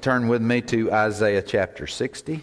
turn with me to Isaiah chapter 60.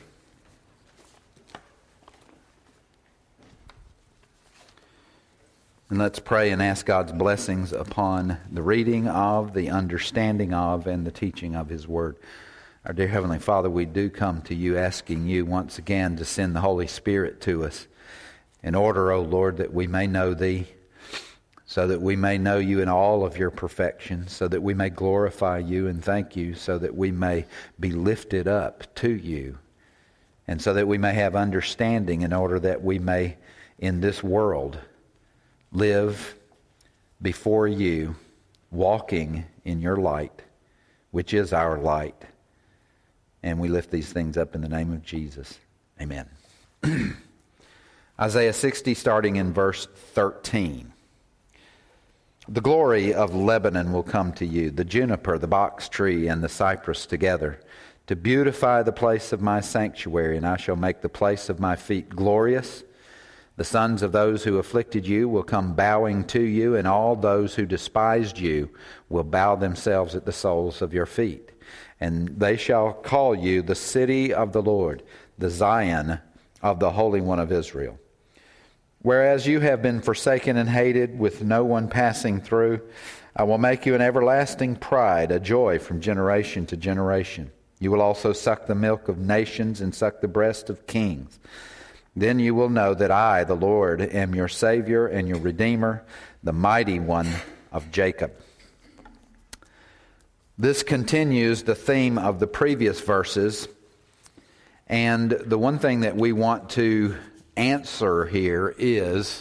And let's pray and ask God's blessings upon the reading of, the understanding of, and the teaching of His Word. Our dear Heavenly Father, we do come to You asking You once again to send the Holy Spirit to us in order, O Lord, that we may know Thee, so that we may know You in all of Your perfection, so that we may glorify You and thank You, so that we may be lifted up to You, and so that we may have understanding in order that we may, in this world, live before You, walking in Your light, which is our light. And we lift these things up in the name of Jesus. Amen. Isaiah 60, starting in verse 13. The glory of Lebanon will come to you, the juniper, the box tree, and the cypress together, to beautify the place of my sanctuary, and I shall make the place of my feet glorious. The sons of those who afflicted you will come bowing to you, and all those who despised you will bow themselves at the soles of your feet. And they shall call you the city of the Lord, the Zion of the Holy One of Israel. Whereas you have been forsaken and hated, with no one passing through, I will make you an everlasting pride, a joy from generation to generation. You will also suck the milk of nations and suck the breast of kings. Then you will know that I, the Lord, am your Savior and your Redeemer, the mighty one of Jacob. This continues the theme of the previous verses. And the one thing that we want to answer here is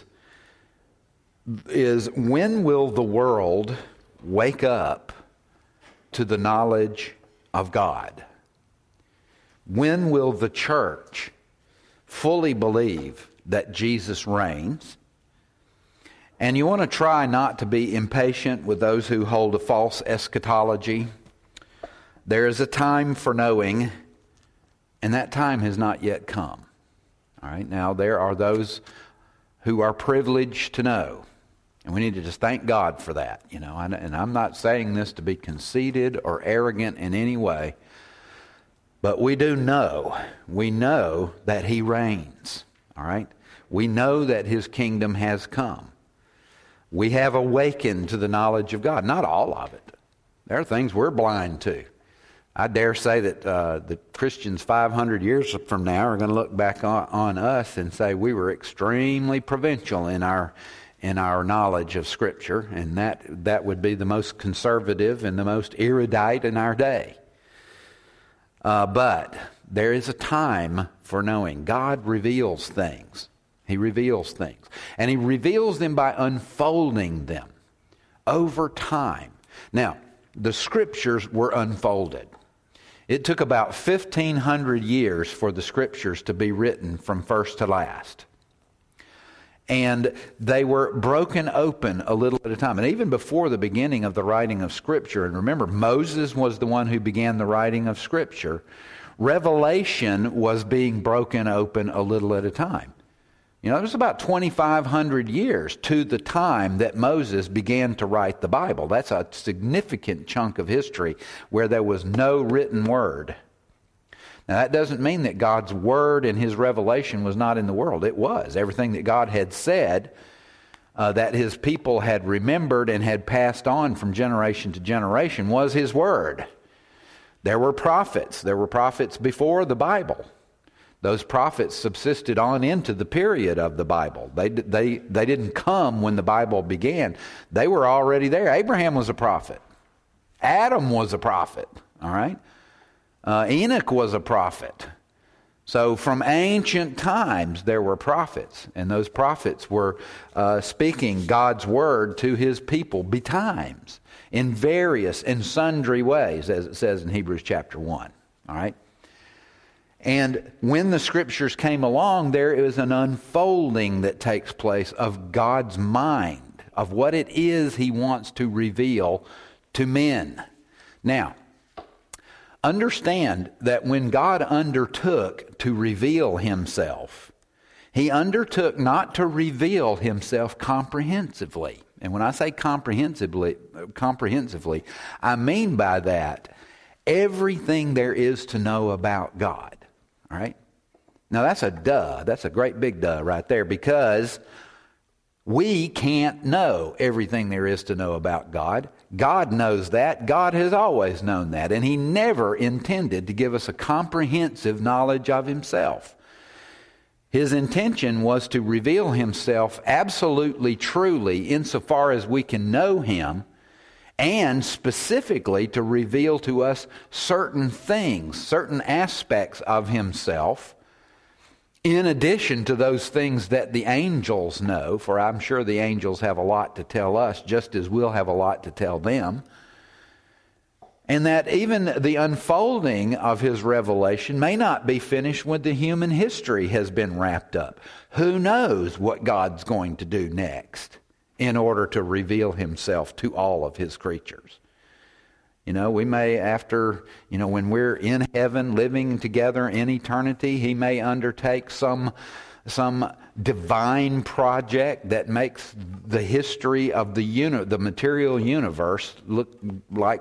when will the world wake up to the knowledge of God? When will the church fully believe that Jesus reigns? And you want to try not to be impatient with those who hold a false eschatology. There is a time for knowing, and that time has not yet come. All right, now there are those who are privileged to know, and we need to just thank God for that. You know, and I'm not saying this to be conceited or arrogant in any way. But we do know, we know that He reigns, all right? We know that His kingdom has come. We have awakened to the knowledge of God. Not all of it. There are things we're blind to. I dare say that the Christians 500 years from now are going to look back on us and say we were extremely provincial in our knowledge of Scripture, and that would be the most conservative and the most erudite in our day. But there is a time for knowing. God reveals things. He reveals things. And He reveals them by unfolding them over time. Now, the Scriptures were unfolded. It took about 1,500 years for the Scriptures to be written from first to last. And they were broken open a little at a time. And even before the beginning of the writing of Scripture, and remember, Moses was the one who began the writing of Scripture, Revelation was being broken open a little at a time. You know, it was about 2,500 years to the time that Moses began to write the Bible. That's a significant chunk of history where there was no written word. Now, that doesn't mean that God's Word and His revelation was not in the world. It was. Everything that God had said, that His people had remembered and had passed on from generation to generation, was His Word. There were prophets. There were prophets before the Bible. Those prophets subsisted on into the period of the Bible. They didn't come when the Bible began. They were already there. Abraham was a prophet. Adam was a prophet. All right? Enoch was a prophet. So from ancient times there were prophets, and those prophets were speaking God's word to His people betimes in various and sundry ways, as it says in Hebrews chapter 1. All right? And when the Scriptures came along, there is an unfolding that takes place of God's mind, of what it is He wants to reveal to men. Now, understand that when God undertook to reveal Himself, He undertook not to reveal Himself comprehensively. And when I say comprehensively, I mean by that everything there is to know about God. All right? Now that's a duh. That's a great big duh right there, because we can't know everything there is to know about God. God knows that. God has always known that. And He never intended to give us a comprehensive knowledge of Himself. His intention was to reveal Himself absolutely, truly, insofar as we can know Him, and specifically to reveal to us certain things, certain aspects of Himself, in addition to those things that the angels know, for I'm sure the angels have a lot to tell us, just as we'll have a lot to tell them. And that even the unfolding of His revelation may not be finished when the human history has been wrapped up. Who knows what God's going to do next in order to reveal Himself to all of His creatures? You know, we may, after, when we're in heaven living together in eternity, He may undertake some divine project that makes the history of the material universe look like,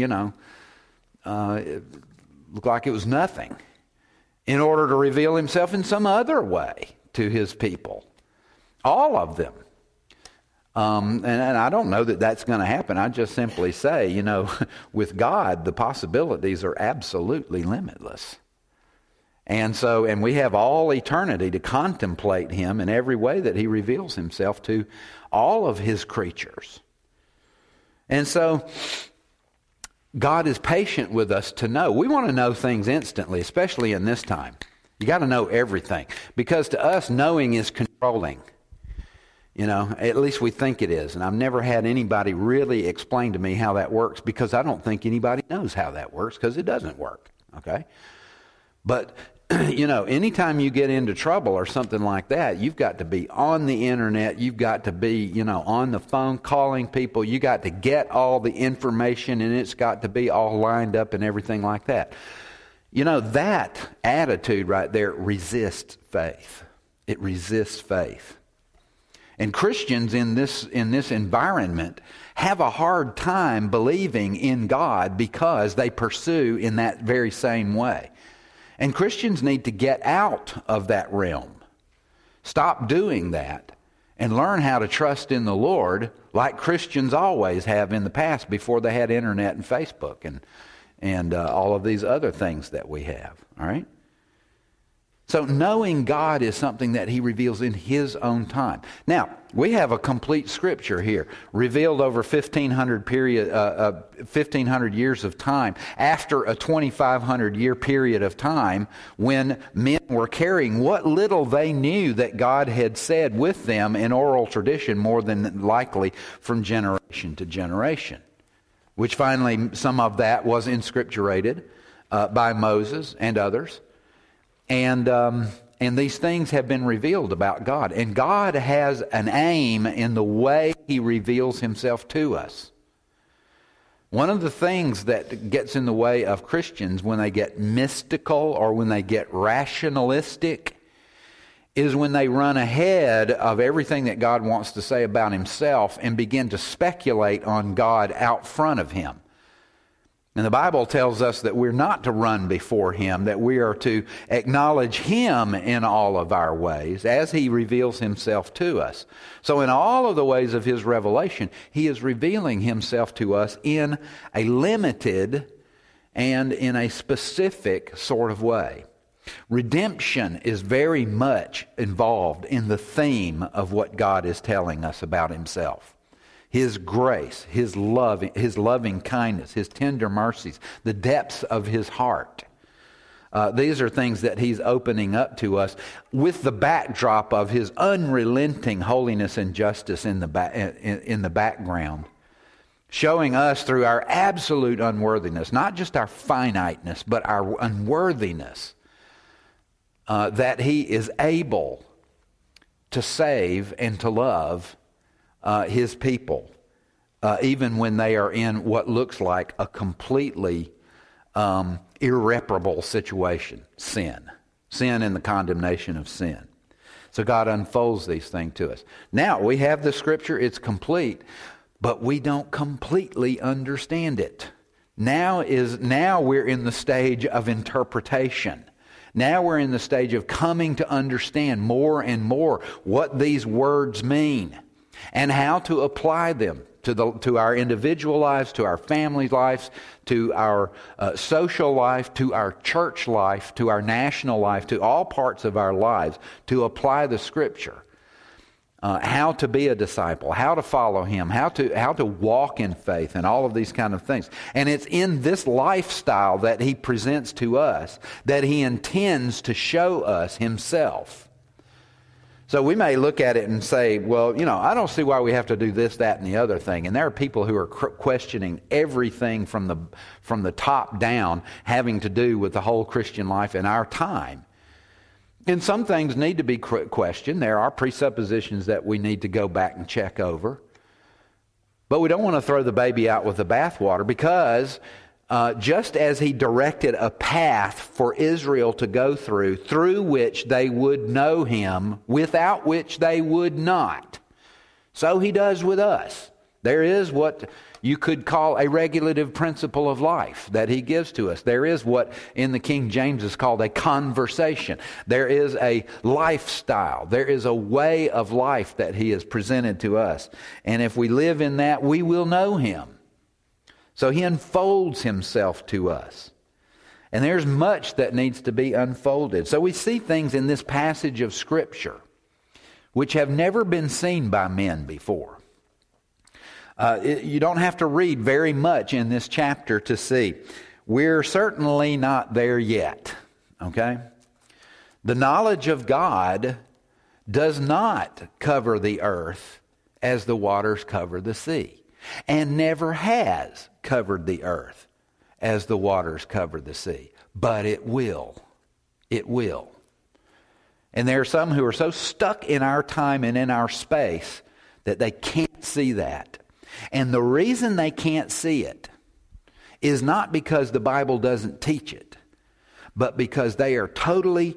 look like it was nothing, in order to reveal Himself in some other way to His people. All of them. And I don't know that that's going to happen. I just simply say, with God, the possibilities are absolutely limitless. And we have all eternity to contemplate Him in every way that He reveals Himself to all of His creatures. And so God is patient with us to know. We want to know things instantly, especially in this time. You got to know everything, because to us, knowing is controlling. At least we think it is. And I've never had anybody really explain to me how that works, because I don't think anybody knows how that works, because it doesn't work. Okay? But, anytime you get into trouble or something like that, you've got to be on the internet. You've got to be, on the phone calling people. You got to get all the information, and it's got to be all lined up and everything like that. That attitude right there resists faith. It resists faith. And Christians in this environment have a hard time believing in God, because they pursue in that very same way. And Christians need to get out of that realm. Stop doing that and learn how to trust in the Lord like Christians always have in the past, before they had internet and Facebook and all of these other things that we have. All right? So knowing God is something that He reveals in His own time. Now, we have a complete Scripture here, revealed over 1,500 years of time, after a 2,500 year period of time, when men were carrying what little they knew that God had said with them in oral tradition, more than likely from generation to generation. Which finally, some of that was inscripturated by Moses and others. And these things have been revealed about God. And God has an aim in the way He reveals Himself to us. One of the things that gets in the way of Christians when they get mystical or when they get rationalistic is when they run ahead of everything that God wants to say about Himself and begin to speculate on God out front of Him. And the Bible tells us that we're not to run before Him, that we are to acknowledge Him in all of our ways as He reveals Himself to us. So in all of the ways of His revelation, He is revealing Himself to us in a limited and in a specific sort of way. Redemption is very much involved in the theme of what God is telling us about Himself. His grace, His love, His loving kindness, His tender mercies, the depths of His heart. These are things that He's opening up to us with the backdrop of His unrelenting holiness and justice in the background, showing us through our absolute unworthiness, not just our finiteness, but our unworthiness, that He is able to save and to love His people, even when they are in what looks like a completely irreparable situation, sin and the condemnation of sin. So God unfolds these things to us. Now, we have the Scripture, it's complete, but we don't completely understand it. Now we're in the stage of interpretation. Now we're in the stage of coming to understand more and more what these words mean and how to apply them to our individual lives, to our family lives, to our social life, to our church life, to our national life, to all parts of our lives, to apply the Scripture. How to be a disciple, how to follow Him, how to walk in faith, and all of these kind of things. And it's in this lifestyle that He presents to us that He intends to show us Himself. So we may look at it and say, well, I don't see why we have to do this, that, and the other thing. And there are people who are questioning everything from the top down having to do with the whole Christian life in our time. And some things need to be questioned. There are presuppositions that we need to go back and check over. But we don't want to throw the baby out with the bathwater, because just as He directed a path for Israel to go through which they would know Him, without which they would not, so He does with us. There is what you could call a regulative principle of life that He gives to us. There is what in the King James is called a conversation. There is a lifestyle. There is a way of life that He has presented to us. And if we live in that, we will know Him. So He unfolds Himself to us. And there's much that needs to be unfolded. So we see things in this passage of Scripture which have never been seen by men before. You don't have to read very much in this chapter to see. We're certainly not there yet, okay? The knowledge of God does not cover the earth as the waters cover the sea, and never has covered the earth as the waters cover the sea. But it will. It will. And there are some who are so stuck in our time and in our space that they can't see that. And the reason they can't see it is not because the Bible doesn't teach it, but because they are totally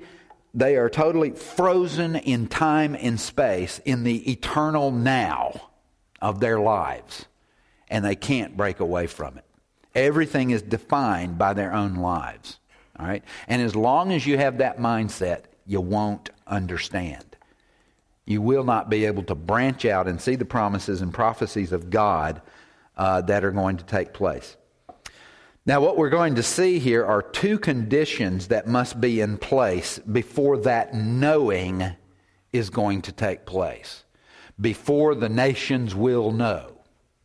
frozen in time and space in the eternal now of their lives, and they can't break away from it. Everything is defined by their own lives. All right? And as long as you have that mindset, you won't understand. You will not be able to branch out and see the promises and prophecies of God that are going to take place. Now, what we're going to see here are two conditions that must be in place before that knowing is going to take place, before the nations will know.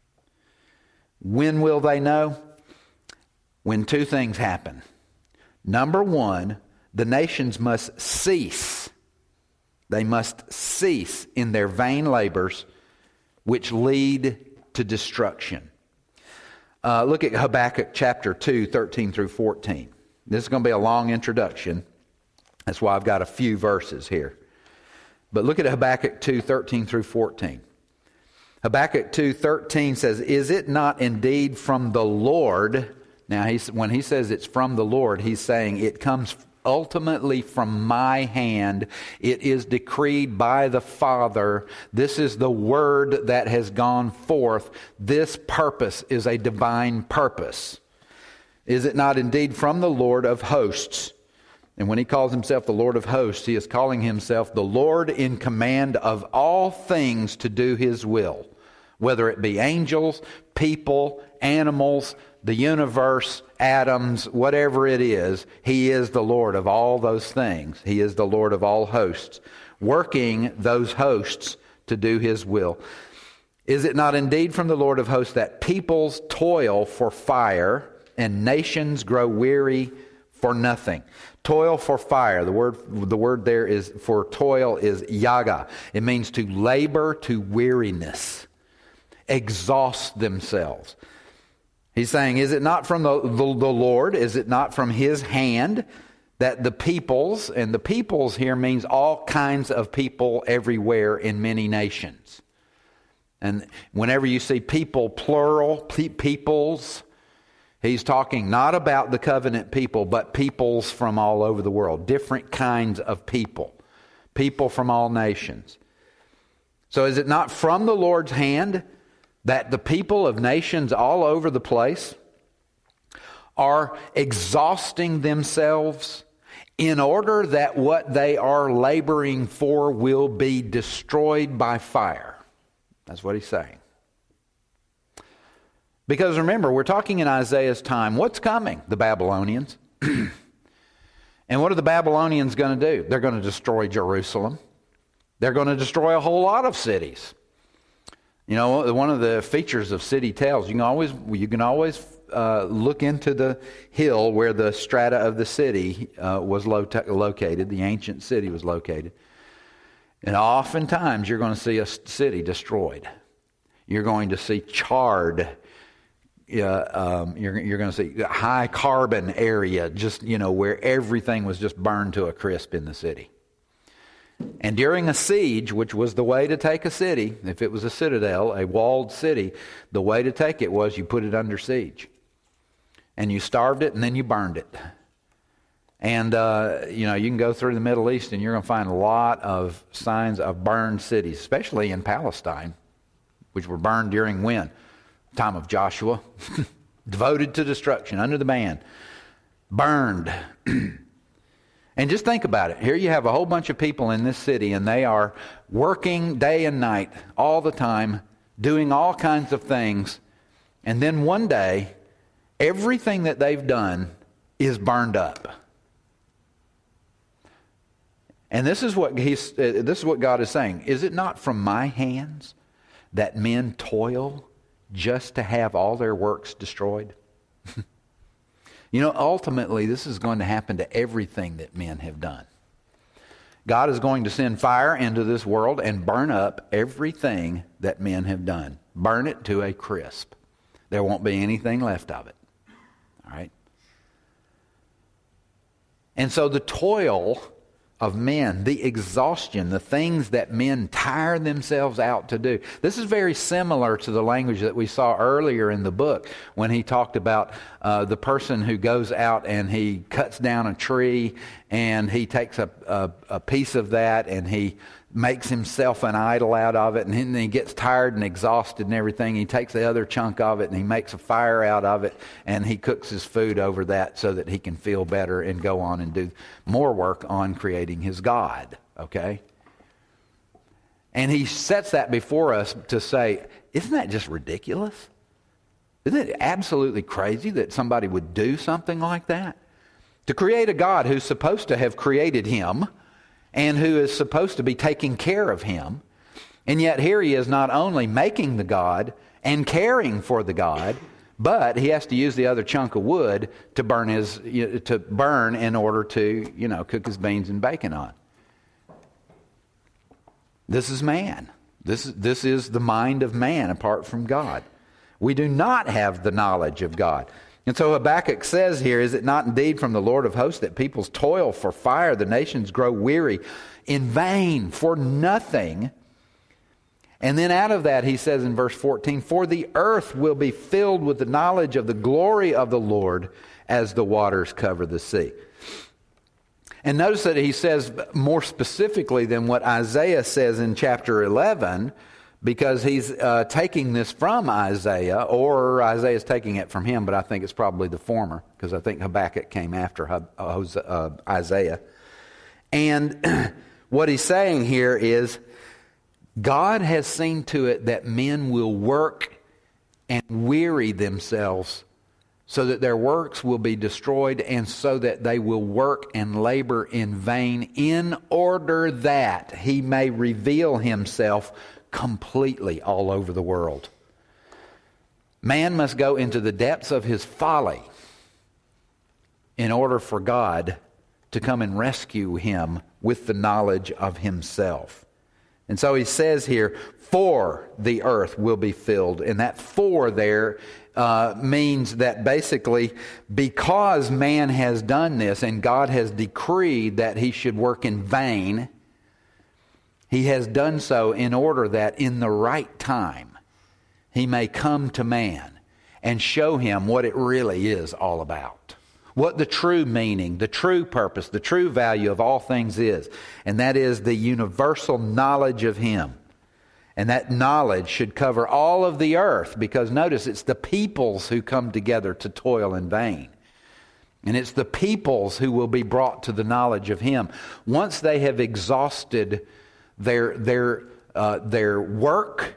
When will they know? When two things happen. Number one, the nations must cease. They must cease in their vain labors, which lead to destruction. Look at Habakkuk chapter 2, 13 through 14. This is going to be a long introduction. That's why I've got a few verses here. But look at Habakkuk 2, 13 through 14. Habakkuk 2, 13 says, "Is it not indeed from the Lord?" Now, when he says it's from the Lord, he's saying it comes ultimately from my hand. It is decreed by the Father. This is the word that has gone forth. This purpose is a divine purpose. Is it not indeed from the Lord of hosts? And when he calls himself the Lord of hosts, he is calling himself the Lord in command of all things to do his will, whether it be angels, people, animals, the universe, atoms, whatever it is. He is the Lord of all those things. He is the Lord of all hosts, working those hosts to do his will. Is it not indeed from the Lord of hosts that peoples toil for fire and nations grow weary for nothing? Toil for fire. The word there is for toil is yaga. It means to labor to weariness, exhaust themselves. He's saying, is it not from the Lord? Is it not from his hand that the peoples, and the peoples here means all kinds of people everywhere in many nations. And whenever you see people, plural, peoples, he's talking not about the covenant people, but peoples from all over the world. Different kinds of people. People from all nations. So is it not from the Lord's hand that the people of nations all over the place are exhausting themselves in order that what they are laboring for will be destroyed by fire. That's what he's saying. Because remember, we're talking in Isaiah's time. What's coming? The Babylonians. And what are the Babylonians going to do? They're going to destroy Jerusalem. They're going to destroy a whole lot of cities. You know, one of the features of City Tales, you can always look into the hill where the strata of the city was located, the ancient city was located. And oftentimes you're going to see a city destroyed. You're going to see charred. You're going to see a high carbon area, just, where everything was just burned to a crisp in the city. And during a siege, which was the way to take a city, if it was a citadel, a walled city, the way to take it was you put it under siege. And you starved it and then you burned it. And, you can go through the Middle East and you're going to find a lot of signs of burned cities, especially in Palestine, which were burned during when? Time of Joshua. Devoted to destruction, under the ban. Burned. And just think about it. Here you have a whole bunch of people in this city, and they are working day and night, all the time, doing all kinds of things. And then one day, everything that they've done is burned up. And this is what God is saying. Is it not from my hands that men toil just to have all their works destroyed? Ultimately, this is going to happen to everything that men have done. God is going to send fire into this world and burn up everything that men have done. Burn it to a crisp. There won't be anything left of it. All right? And so the toil of men, the exhaustion, the things that men tire themselves out to do. This is very similar to the language that we saw earlier in the book when he talked about the person who goes out and he cuts down a tree and he takes a piece of that and he makes himself an idol out of it, and then he gets tired and exhausted and everything. He takes the other chunk of it and he makes a fire out of it, and he cooks his food over that so that he can feel better and go on and do more work on creating his God. Okay? And he sets that before us to say, isn't that just ridiculous? Isn't it absolutely crazy that somebody would do something like that? To create a God who's supposed to have created him and who is supposed to be taking care of him. And yet here he is not only making the God and caring for the God, but he has to use the other chunk of wood to burn in order to, cook his beans and bacon on. This is man. This is the mind of man apart from God. We do not have the knowledge of God. And so Habakkuk says here, is it not indeed from the Lord of hosts that peoples toil for fire, the nations grow weary in vain for nothing? And then out of that he says in verse 14, for the earth will be filled with the knowledge of the glory of the Lord as the waters cover the sea. And notice that he says more specifically than what Isaiah says in chapter 11, because he's taking this from Isaiah, or Isaiah's taking it from him, but I think it's probably the former, because I think Habakkuk came after Isaiah. And what he's saying here is, God has seen to it that men will work and weary themselves so that their works will be destroyed, and so that they will work and labor in vain, in order that he may reveal himself completely all over the world. Man must go into the depths of his folly in order for God to come and rescue him with the knowledge of himself. And so he says here, for the earth will be filled. And that for there means that basically because man has done this and God has decreed that he should work in vain, he has done so in order that in the right time he may come to man and show him what it really is all about. What the true meaning, the true purpose, the true value of all things is. And that is the universal knowledge of him. And that knowledge should cover all of the earth, because notice it's the peoples who come together to toil in vain. And it's the peoples who will be brought to the knowledge of Him. Once they have exhausted their work,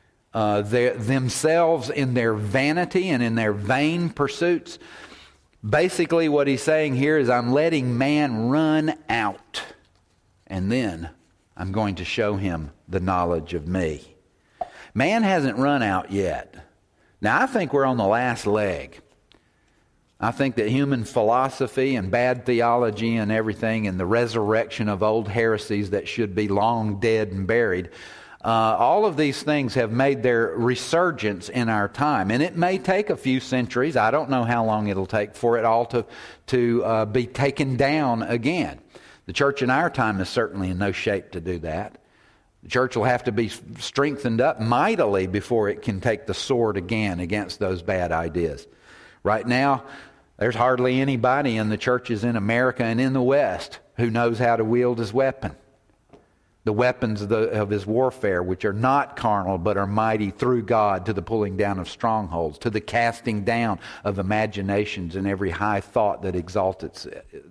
themselves in their vanity and in their vain pursuits, basically what he's saying here is, I'm letting man run out, and then I'm going to show him the knowledge of me. Man hasn't run out yet. Now, I think we're on the last leg. I think that human philosophy and bad theology and everything, and the resurrection of old heresies that should be long dead and buried, all of these things have made their resurgence in our time. And it may take a few centuries. I don't know how long it'll take for it all to be taken down again. The church in our time is certainly in no shape to do that. The church will have to be strengthened up mightily before it can take the sword again against those bad ideas. Right now, there's hardly anybody in the churches in America and in the West who knows how to wield his weapon. The weapons of his warfare, which are not carnal, but are mighty through God to the pulling down of strongholds, to the casting down of imaginations and every high thought that exalts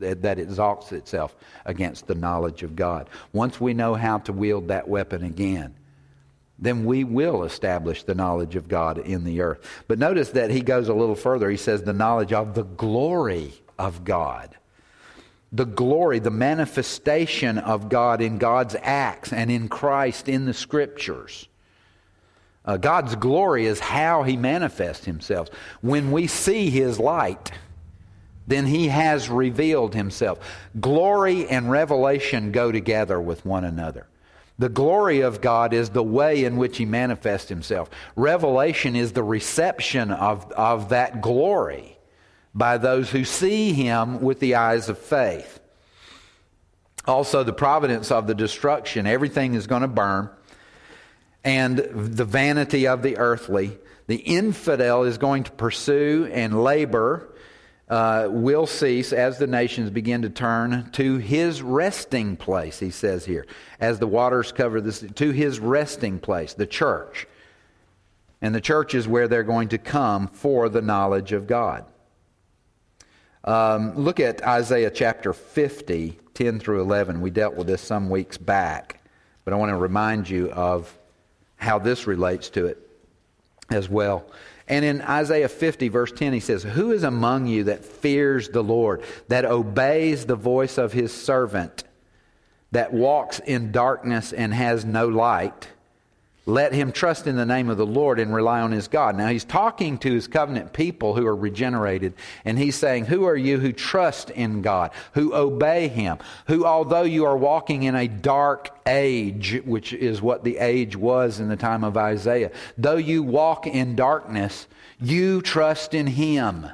itself against the knowledge of God. Once we know how to wield that weapon again, then we will establish the knowledge of God in the earth. But notice that he goes a little further. He says the knowledge of the glory of God. The glory, the manifestation of God in God's acts and in Christ in the Scriptures. God's glory is how He manifests Himself. When we see His light, then He has revealed Himself. Glory and revelation go together with one another. The glory of God is the way in which He manifests Himself. Revelation is the reception of that glory by those who see Him with the eyes of faith. Also, the providence of the destruction. Everything is going to burn. And the vanity of the earthly. The infidel is going to pursue, and labor will cease as the nations begin to turn to His resting place, he says here. As the waters cover this, to His resting place, the church. And the church is where they're going to come for the knowledge of God. Look at Isaiah chapter 50, 10 through 11. We dealt with this some weeks back, but I want to remind you of how this relates to it as well. And in Isaiah 50, verse 10, he says, "Who is among you that fears the Lord, that obeys the voice of His servant, that walks in darkness and has no light? Let him trust in the name of the Lord and rely on his God." Now he's talking to his covenant people who are regenerated, and he's saying, who are you who trust in God, who obey Him, who, although you are walking in a dark age, which is what the age was in the time of Isaiah, though you walk in darkness, you trust in Him.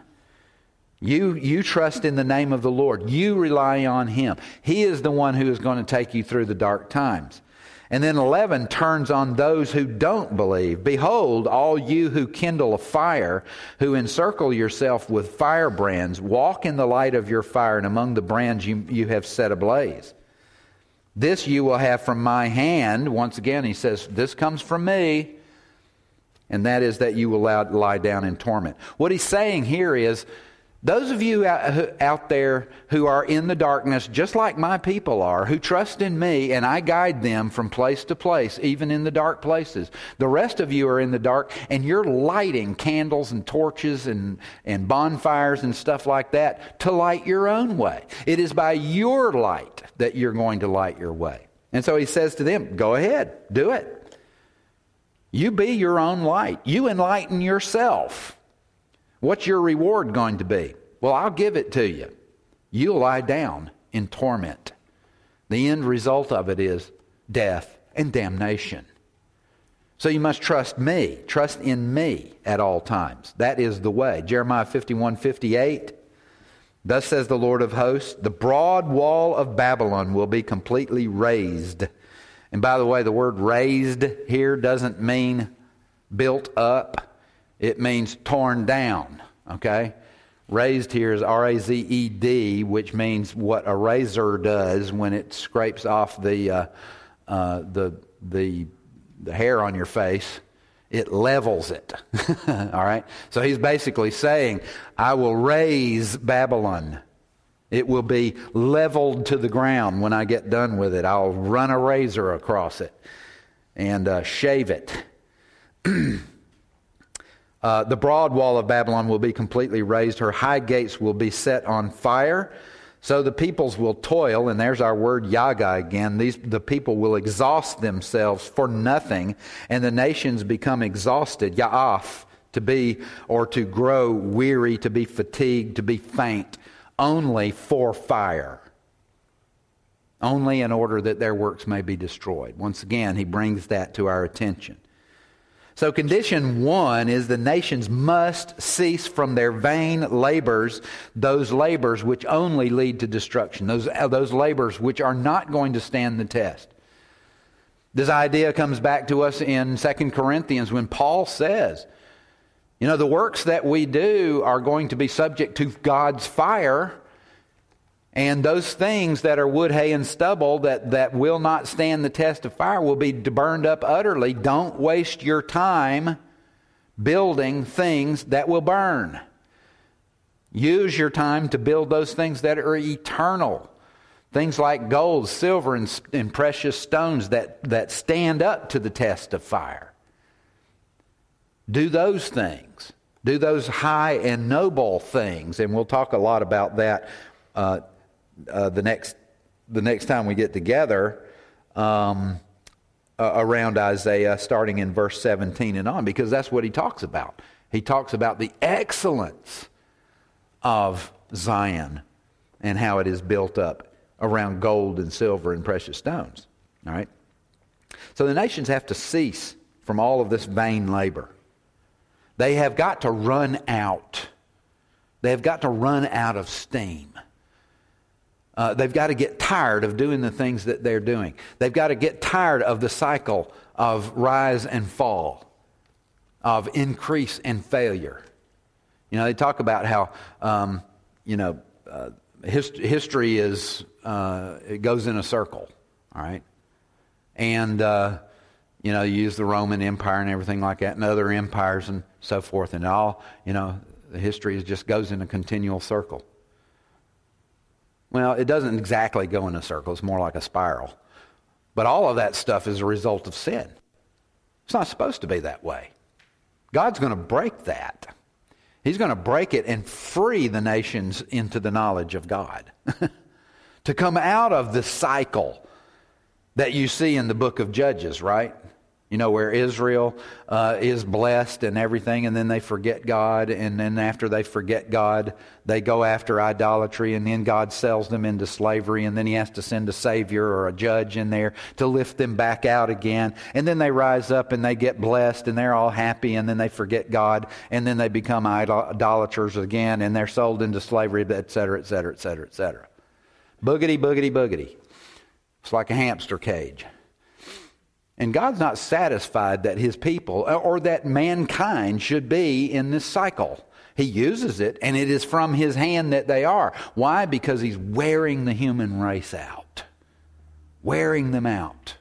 You trust in the name of the Lord. You rely on Him. He is the one who is going to take you through the dark times. And then 11 turns on those who don't believe. "Behold, all you who kindle a fire, who encircle yourself with firebrands, walk in the light of your fire, and among the brands you have set ablaze. This you will have from my hand." Once again, he says, this comes from me. "And that is that you will lie down in torment." What he's saying here is, those of you out there who are in the darkness, just like my people are, who trust in me and I guide them from place to place, even in the dark places. The rest of you are in the dark and you're lighting candles and torches and bonfires and stuff like that to light your own way. It is by your light that you're going to light your way. And so he says to them, go ahead, do it. You be your own light. You enlighten yourself. What's your reward going to be? Well, I'll give it to you. You'll lie down in torment. The end result of it is death and damnation. So you must trust me. Trust in me at all times. That is the way. Jeremiah 51:58. "Thus says the Lord of hosts, the broad wall of Babylon will be completely razed." And by the way, the word raised here doesn't mean built up. It means torn down, okay? Raised here is R-A-Z-E-D, which means what a razor does when it scrapes off the hair on your face. It levels it. All right? So he's basically saying, I will raise Babylon. It will be leveled to the ground when I get done with it. I'll run a razor across it and shave it. The broad wall of Babylon will be completely razed. Her high gates will be set on fire. So the peoples will toil, and there's our word yaga again. The people will exhaust themselves for nothing, and the nations become exhausted, ya'af, to be or to grow weary, to be fatigued, to be faint, only for fire. Only in order that their works may be destroyed. Once again, he brings that to our attention. So condition 1 is the nations must cease from their vain labors, those labors which only lead to destruction, those labors which are not going to stand the test. This idea comes back to us in 2 Corinthians when Paul says, the works that we do are going to be subject to God's fire, and those things that are wood, hay, and stubble that will not stand the test of fire will be burned up utterly. Don't waste your time building things that will burn. Use your time to build those things that are eternal. Things like gold, silver, and precious stones that stand up to the test of fire. Do those things. Do those high and noble things. And we'll talk a lot about that the next time we get together around Isaiah, starting in verse 17 and on, because that's what he talks about. He talks about the excellence of Zion and how it is built up around gold and silver and precious stones. All right? So the nations have to cease from all of this vain labor. They have got to run out. They have got to run out of steam. They've got to get tired of doing the things that they're doing. They've got to get tired of the cycle of rise and fall, of increase and failure. They talk about how, history is, it goes in a circle, all right? And, you use the Roman Empire and everything like that and other empires and so forth. And all, the history just goes in a continual circle. Well, it doesn't exactly go in a circle. It's more like a spiral. But all of that stuff is a result of sin. It's not supposed to be that way. God's going to break that. He's going to break it and free the nations into the knowledge of God. To come out of the cycle that you see in the book of Judges, right? Where Israel is blessed and everything, and then they forget God, and then after they forget God, they go after idolatry, and then God sells them into slavery, and then he has to send a savior or a judge in there to lift them back out again, and then they rise up and they get blessed, and they're all happy, and then they forget God, and then they become idolaters again, and they're sold into slavery, et cetera, et cetera, et cetera, et cetera. Boogity, boogity, boogity. It's like a hamster cage. And God's not satisfied that his people or that mankind should be in this cycle. He uses it, and it is from his hand that they are. Why? Because he's wearing the human race out. Wearing them out.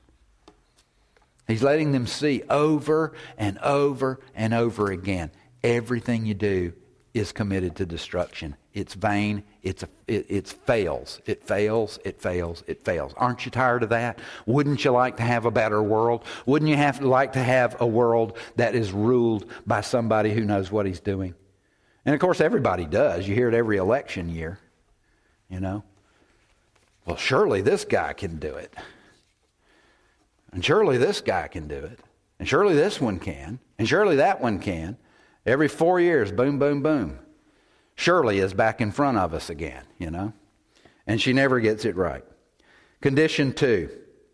He's letting them see over and over and over again. Everything you do is committed to destruction. It's vain. It fails. It fails. It fails. It fails. Aren't you tired of that? Wouldn't you like to have a better world? Wouldn't you like to have a world that is ruled by somebody who knows what he's doing? And of course, everybody does. You hear it every election year. Well, surely this guy can do it. And surely this guy can do it. And surely this one can. And surely that one can. Every 4 years, boom, boom, boom. Shirley is back in front of us again, And she never gets it right. Condition 2.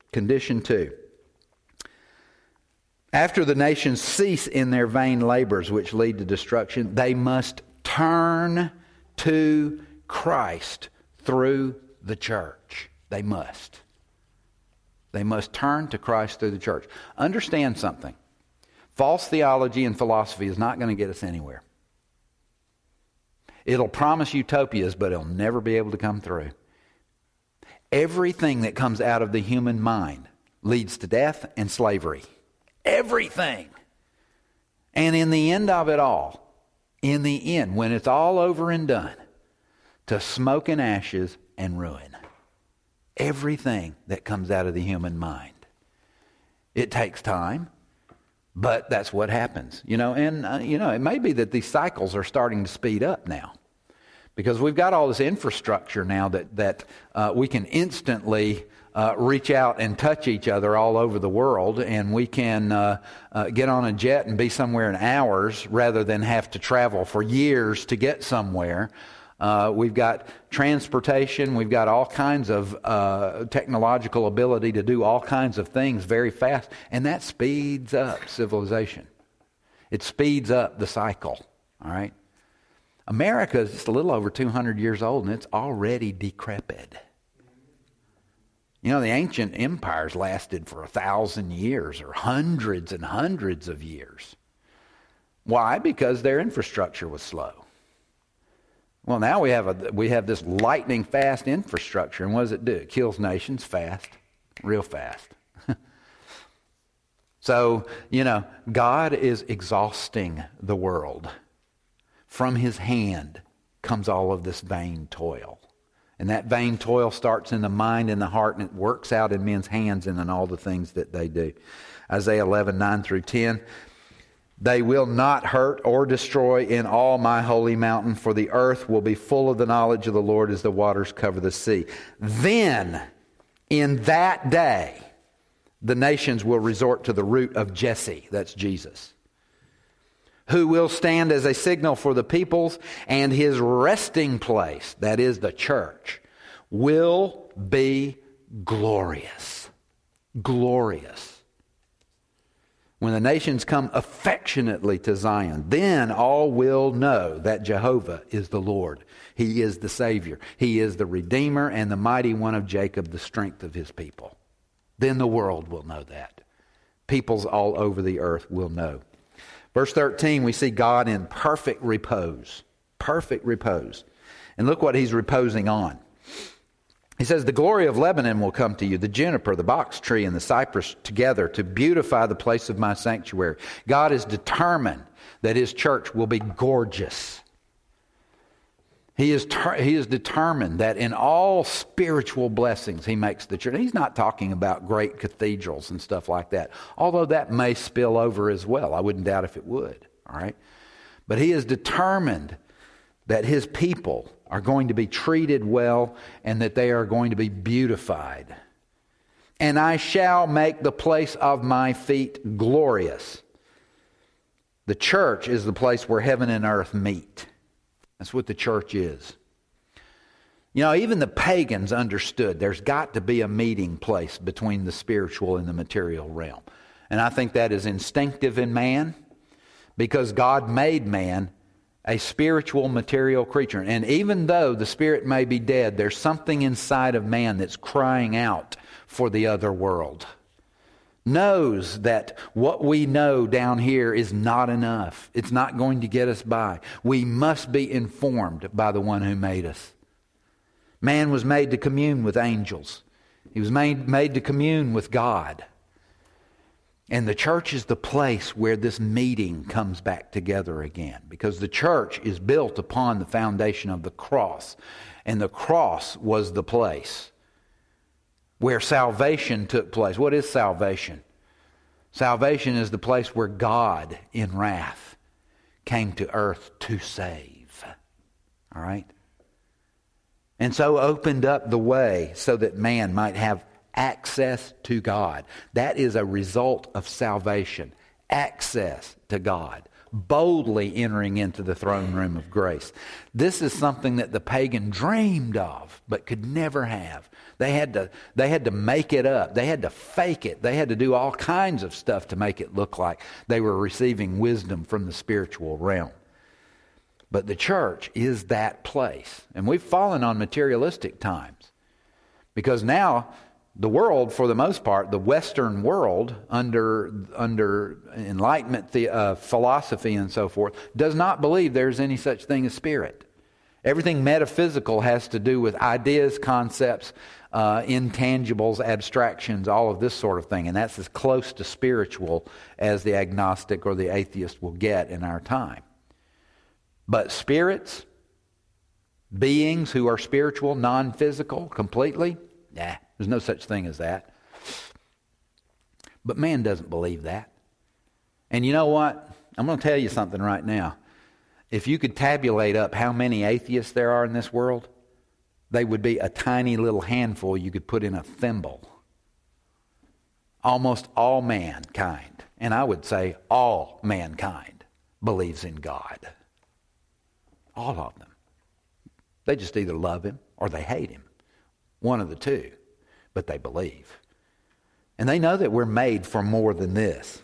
After the nations cease in their vain labors which lead to destruction, they must turn to Christ through the church. They must. They must turn to Christ through the church. Understand something. False theology and philosophy is not going to get us anywhere. It'll promise utopias, but it'll never be able to come through. Everything that comes out of the human mind leads to death and slavery. Everything. And in the end of it all, in the end, when it's all over and done, to smoke and ashes and ruin everything that comes out of the human mind. It takes time, but that's what happens. And it may be that these cycles are starting to speed up now, because we've got all this infrastructure now that we can instantly reach out and touch each other all over the world, and we can get on a jet and be somewhere in hours rather than have to travel for years to get somewhere. We've got transportation. We've got all kinds of technological ability to do all kinds of things very fast. And that speeds up civilization. It speeds up the cycle. All right? America is just a little over 200 years old, and it's already decrepit. The ancient empires lasted for 1,000 years or hundreds and hundreds of years. Why? Because their infrastructure was slow. Well, now we have this lightning fast infrastructure, and what does it do? It kills nations fast, real fast. So, God is exhausting the world. From His hand comes all of this vain toil. And that vain toil starts in the mind and the heart, and it works out in men's hands and in all the things that they do. Isaiah 11, 9 through 10. They will not hurt or destroy in all my holy mountain, for the earth will be full of the knowledge of the Lord as the waters cover the sea. Then, in that day, the nations will resort to the root of Jesse, that's Jesus, who will stand as a signal for the peoples, and His resting place, that is the church, will be glorious. Glorious. When the nations come affectionately to Zion, then all will know that Jehovah is the Lord. He is the Savior. He is the Redeemer and the Mighty One of Jacob, the strength of His people. Then the world will know that. Peoples all over the earth will know. Verse 13, we see God in perfect repose. Perfect repose. And look what He's reposing on. He says, the glory of Lebanon will come to you, the juniper, the box tree, and the cypress together to beautify the place of my sanctuary. God is determined that His church will be gorgeous. He is determined that in all spiritual blessings He makes the church. He's not talking about great cathedrals and stuff like that, although that may spill over as well. I wouldn't doubt if it would. All right, but He is determined that His people are going to be treated well and that they are going to be beautified. And I shall make the place of my feet glorious. The church is the place where heaven and earth meet. That's what the church is. Even the pagans understood there's got to be a meeting place between the spiritual and the material realm. And I think that is instinctive in man, because God made man a spiritual, material creature. And even though the spirit may be dead, there's something inside of man that's crying out for the other world. Knows that what we know down here is not enough. It's not going to get us by. We must be informed by the one who made us. Man was made to commune with angels. He was made to commune with God. And the church is the place where this meeting comes back together again, because the church is built upon the foundation of the cross. And the cross was the place where salvation took place. What is salvation? Salvation is the place where God, in wrath, came to earth to save. All right? And so opened up the way so that man might have access to God. That is a result of salvation. Access to God. Boldly entering into the throne room of grace. This is something that the pagan dreamed of, but could never have. They had to make it up. They had to fake it. They had to do all kinds of stuff to make it look like they were receiving wisdom from the spiritual realm. But the church is that place. And we've fallen on materialistic times. Because now the world, for the most part, the Western world, under Enlightenment philosophy and so forth, does not believe there's any such thing as spirit. Everything metaphysical has to do with ideas, concepts, intangibles, abstractions, all of this sort of thing. And that's as close to spiritual as the agnostic or the atheist will get in our time. But spirits, beings who are spiritual, non-physical, completely, there's no such thing as that. But man doesn't believe that. And you know what? I'm going to tell you something right now. If you could tabulate up how many atheists there are in this world, they would be a tiny little handful you could put in a thimble. Almost all mankind, and I would say all mankind, believes in God. All of them. They just either love Him or they hate Him. One of the two. But they believe. And they know that we're made for more than this.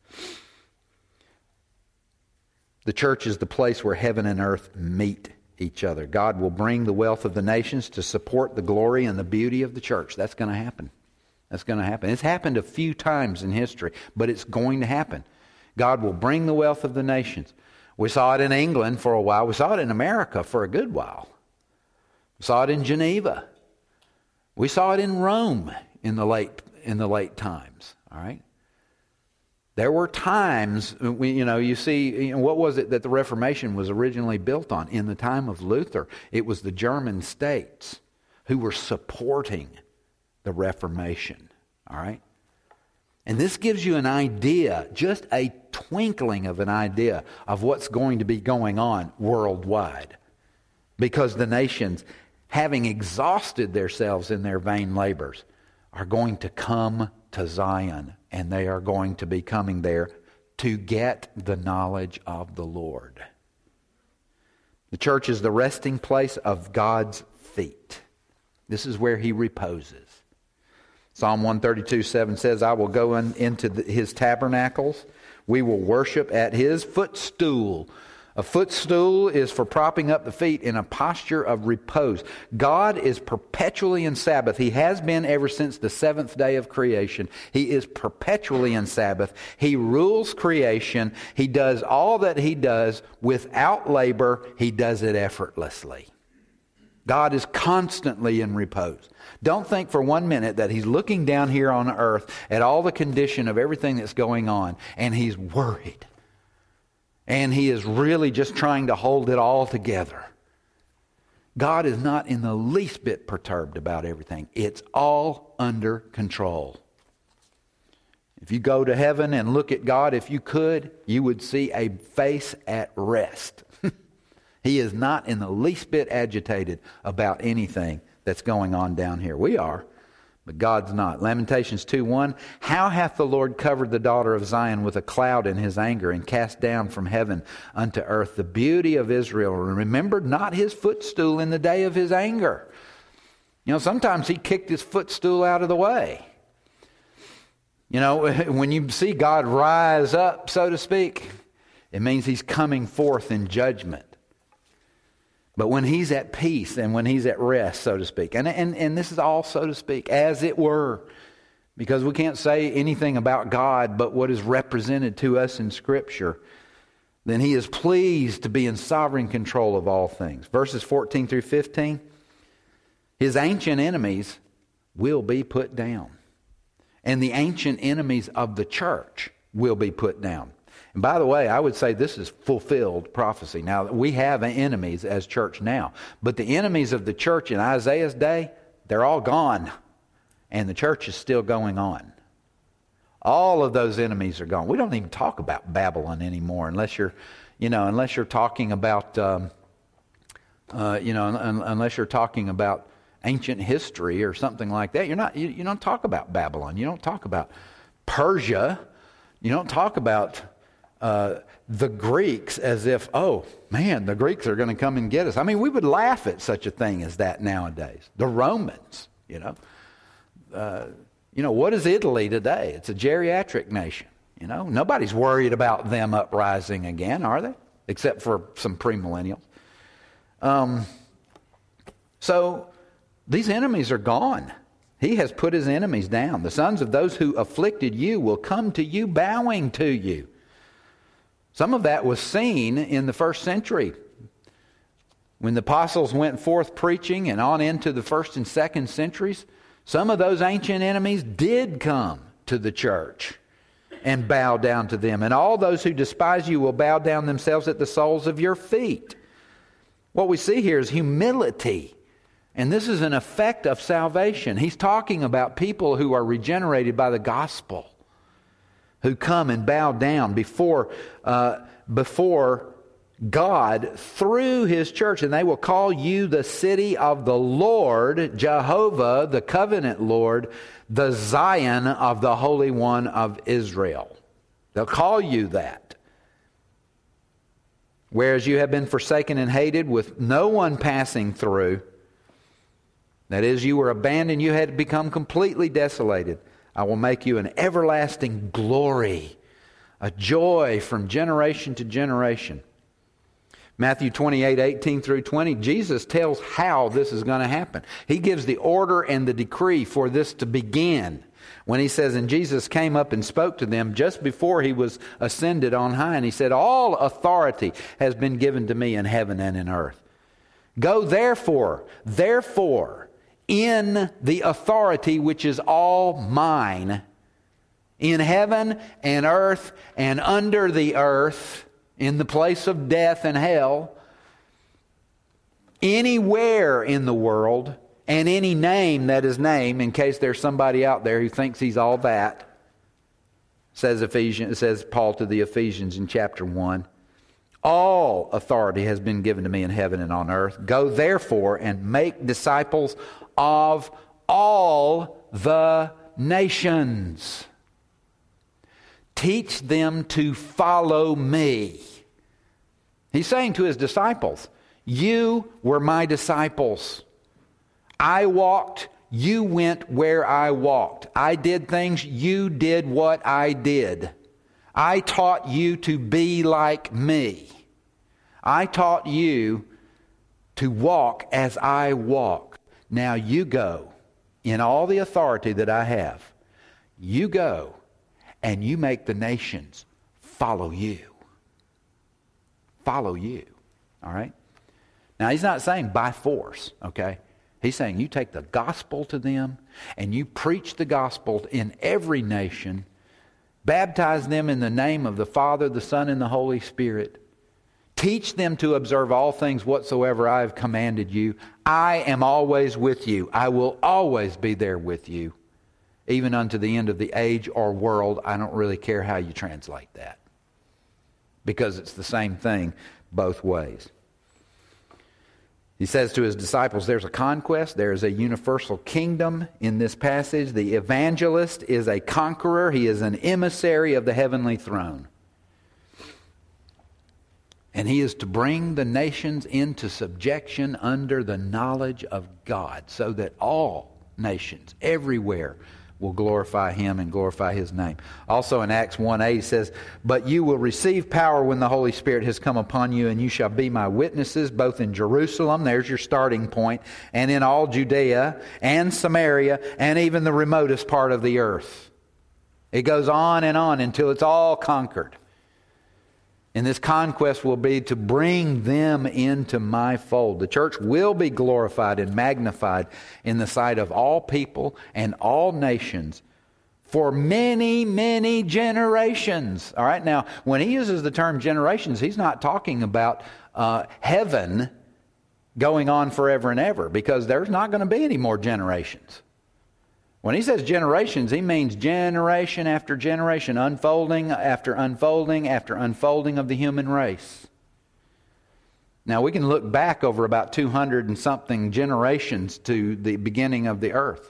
The church is the place where heaven and earth meet each other. God will bring the wealth of the nations to support the glory and the beauty of the church. That's going to happen. That's going to happen. It's happened a few times in history, but it's going to happen. God will bring the wealth of the nations. We saw it in England for a while. We saw it in America for a good while. We saw it in Geneva. We saw it in Rome in the late times. All right. There were times, you see, what was it that the Reformation was originally built on? In the time of Luther, it was the German states who were supporting the Reformation. All right? And this gives you an idea, just a twinkling of an idea of what's going to be going on worldwide. Because the nations, having exhausted themselves in their vain labors, are going to come to Zion, and they are going to be coming there to get the knowledge of the Lord. The church is the resting place of God's feet. This is where He reposes. Psalm 132:7 says, I will go into His tabernacles. We will worship at His footstool. A footstool is for propping up the feet in a posture of repose. God is perpetually in Sabbath. He has been ever since the seventh day of creation. He is perpetually in Sabbath. He rules creation. He does all that He does without labor. He does it effortlessly. God is constantly in repose. Don't think for 1 minute that He's looking down here on earth at all the condition of everything that's going on and He's worried. And He is really just trying to hold it all together. God is not in the least bit perturbed about everything. It's all under control. If you go to heaven and look at God, if you could, you would see a face at rest. He is not in the least bit agitated about anything that's going on down here. We are, but God's not. Lamentations 2:1, how hath the Lord covered the daughter of Zion with a cloud in His anger, and cast down from heaven unto earth the beauty of Israel, and remembered not His footstool in the day of His anger. Sometimes He kicked His footstool out of the way. When you see God rise up, so to speak, it means He's coming forth in judgment. But when He's at peace and when He's at rest, so to speak, and this is all, so to speak, as it were, because we can't say anything about God but what is represented to us in Scripture, then He is pleased to be in sovereign control of all things. Verses 14 through 15, His ancient enemies will be put down. And the ancient enemies of the church will be put down. And by the way, I would say this is fulfilled prophecy. Now, we have enemies as church now. But the enemies of the church in Isaiah's day, they're all gone. And the church is still going on. All of those enemies are gone. We don't even talk about Babylon anymore unless you're talking about, unless you're talking about ancient history or something like that. You don't talk about Babylon. You don't talk about Persia. You don't talk about the Greeks as if, oh man, the Greeks are going to come and get us. I mean, we would laugh at such a thing as that nowadays. The Romans, what is Italy today? It's a geriatric nation. Nobody's worried about them uprising again, are they? Except for some premillennials. So these enemies are gone. He has put His enemies down. The sons of those who afflicted you will come to you bowing to you. Some of that was seen in the first century When the apostles went forth preaching and on into the first and second centuries, some of those ancient enemies did come to the church and bow down to them. And all those who despise you will bow down themselves at the soles of your feet. What we see here is humility. And this is an effect of salvation. He's talking about people who are regenerated by the gospel, who come and bow down before God through His church. And they will call you the city of the Lord, Jehovah, the covenant Lord, the Zion of the Holy One of Israel. They'll call you that. Whereas you have been forsaken and hated, with no one passing through. That is, you were abandoned, you had become completely desolated. I will make you an everlasting glory, a joy from generation to generation. Matthew 28:18 through 20, Jesus tells how this is going to happen. He gives the order and the decree for this to begin. When he says, and Jesus came up and spoke to them just before he was ascended on high. And he said, all authority has been given to me in heaven and in earth. Go therefore, in the authority which is all mine, in heaven and earth and under the earth, in the place of death and hell, anywhere in the world, and any name that is named, in case there's somebody out there who thinks he's all that, says Paul to the Ephesians in chapter 1. All authority has been given to me in heaven and on earth. Go therefore and make disciples of all the nations. Teach them to follow me. He's saying to his disciples, you were my disciples. I walked, you went where I walked. I did things, you did what I did. I taught you to be like me. I taught you to walk as I walk. Now you go in all the authority that I have. You go and you make the nations follow you. Follow you. All right? Now he's not saying by force, okay? He's saying you take the gospel to them and you preach the gospel in every nation. Baptize them in the name of the Father, the Son, and the Holy Spirit. Teach them to observe all things whatsoever I have commanded you. I am always with you. I will always be there with you, even unto the end of the age or world. I don't really care how you translate that, because it's the same thing both ways. He says to his disciples, there's a conquest, there is a universal kingdom in this passage. The evangelist is a conqueror. He is an emissary of the heavenly throne. And he is to bring the nations into subjection under the knowledge of God, so that all nations everywhere will glorify Him and glorify His name. Also in Acts 1:8 it says, but you will receive power when the Holy Spirit has come upon you, and you shall be my witnesses both in Jerusalem, there's your starting point, and in all Judea and Samaria and even the remotest part of the earth. It goes on until it's all conquered. And this conquest will be to bring them into my fold. The church will be glorified and magnified in the sight of all people and all nations for many, many generations. All right, now, when he uses the term generations, he's not talking about heaven going on forever and ever, because there's not going to be any more generations. When he says generations, he means generation after generation, unfolding after unfolding after unfolding of the human race. Now, we can look back over about 200 and something generations to the beginning of the earth.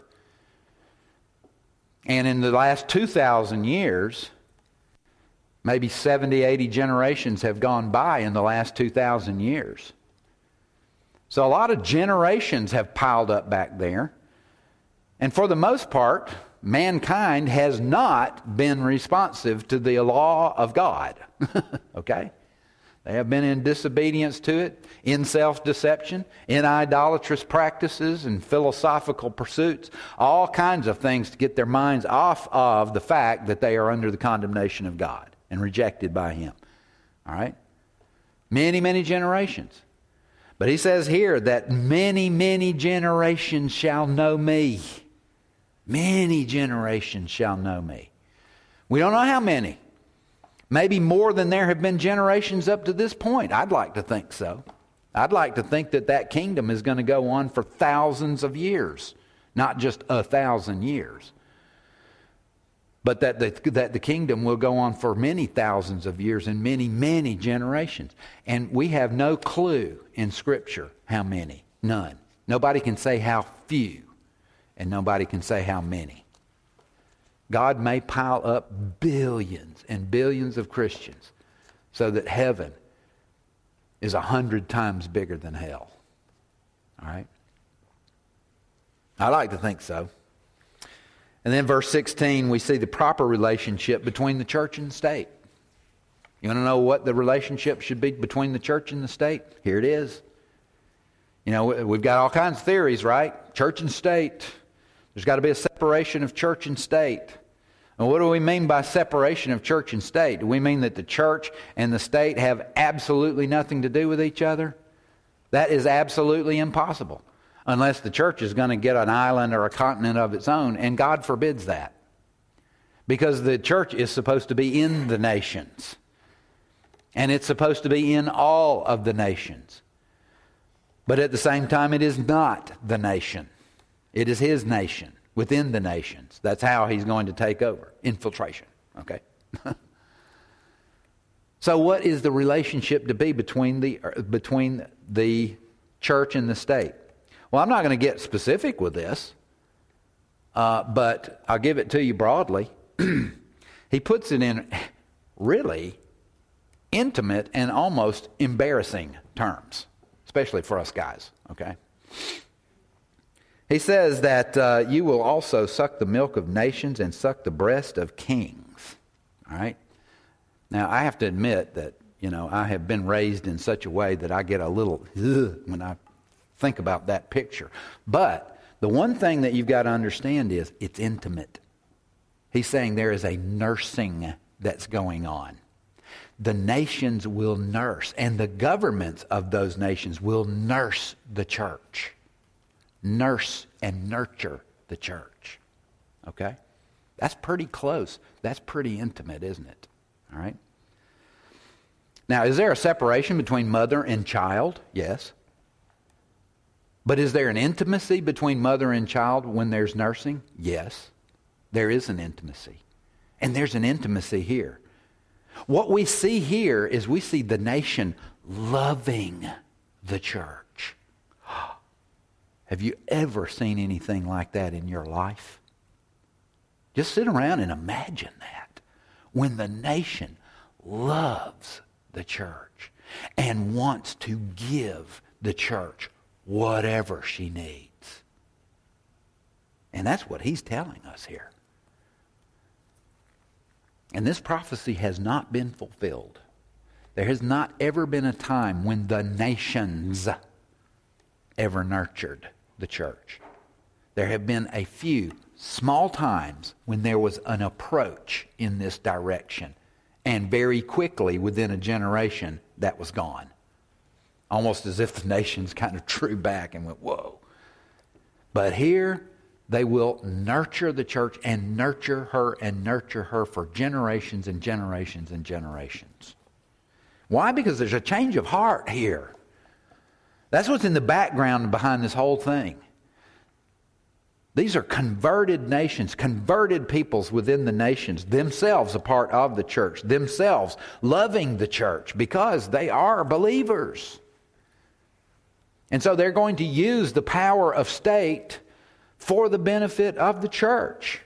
And in the last 2,000 years, maybe 70, 80 generations have gone by in the last 2,000 years. So a lot of generations have piled up back there. And for the most part, mankind has not been responsive to the law of God. Okay? They have been in disobedience to it, in self-deception, in idolatrous practices and philosophical pursuits, all kinds of things to get their minds off of the fact that they are under the condemnation of God and rejected by Him. All right? Many, many generations. But he says here that many, many generations shall know me. Many generations shall know me. We don't know how many. Maybe more than there have been generations up to this point. I'd like to think so. I'd like to think that that kingdom is going to go on for thousands of years, not just 1,000 years. But that the kingdom will go on for many thousands of years and many, many generations. And we have no clue in Scripture how many. None. Nobody can say how few, and nobody can say how many. God may pile up billions and billions of Christians so that heaven is 100 times bigger than hell. All right? I like to think so. And then verse 16, we see the proper relationship between the church and the state. You want to know what the relationship should be between the church and the state? Here it is. You know, we've got all kinds of theories, right? Church and state. There's got to be a separation of church and state. And what do we mean by separation of church and state? Do we mean that the church and the state have absolutely nothing to do with each other? That is absolutely impossible. Unless the church is going to get an island or a continent of its own, and God forbids that. Because the church is supposed to be in the nations. And it's supposed to be in all of the nations. But at the same time, it is not the nation. It is His nation within the nations. That's how He's going to take over. Infiltration. Okay? So what is the relationship to be between the church and the state? Well, I'm not going to get specific with this, but I'll give it to you broadly. He puts it in really intimate and almost embarrassing terms, especially for us guys, okay? He says that you will also suck the milk of nations and suck the breast of kings, all right? Now, I have to admit that, you know, I have been raised in such a way that I get a little when I think about that picture. But the one thing that you've got to understand is it's intimate. He's saying there is a nursing that's going on. The nations will nurse, and the governments of those nations will nurse the church. Nurse and nurture the church. Okay? That's pretty close. That's pretty intimate, isn't it? All right? Now, is there a separation between mother and child? Yes. But is there an intimacy between mother and child when there's nursing? Yes, there is an intimacy. And there's an intimacy here. What we see here is we see the nation loving the church. Have you ever seen anything like that in your life? Just sit around and imagine that. When the nation loves the church and wants to give the church whatever she needs. And that's what he's telling us here. And this prophecy has not been fulfilled. There has not ever been a time when the nations ever nurtured the church. There have been a few small times when there was an approach in this direction. And very quickly, within a generation, that was gone. Almost as if the nations kind of drew back and went, whoa. But here, they will nurture the church and nurture her for generations and generations and generations. Why? Because there's a change of heart here. That's what's in the background behind this whole thing. These are converted nations, converted peoples within the nations, themselves a part of the church, themselves loving the church because they are believers. And so they're going to use the power of state for the benefit of the church.